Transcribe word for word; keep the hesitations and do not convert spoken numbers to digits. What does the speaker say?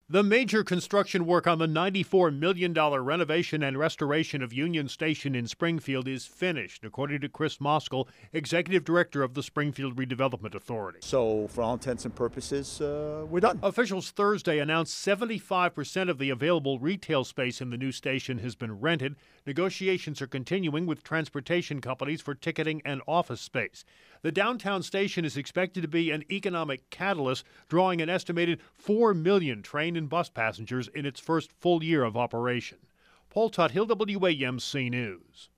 The major construction work on the ninety-four million dollars renovation and restoration of Union Station in Springfield is finished, according to Chris Moskal, Executive Director of the Springfield Redevelopment Authority. So, for all intents and purposes, uh, we're done. Officials Thursday announced seventy-five percent of the available retail space in the new station has been rented. Negotiations are continuing with transportation companies for ticketing and office space. The downtown station is expected to be an economic catalyst, drawing an estimated four million train and bus passengers in its first full year of operation. Paul Tuthill, W A M C News.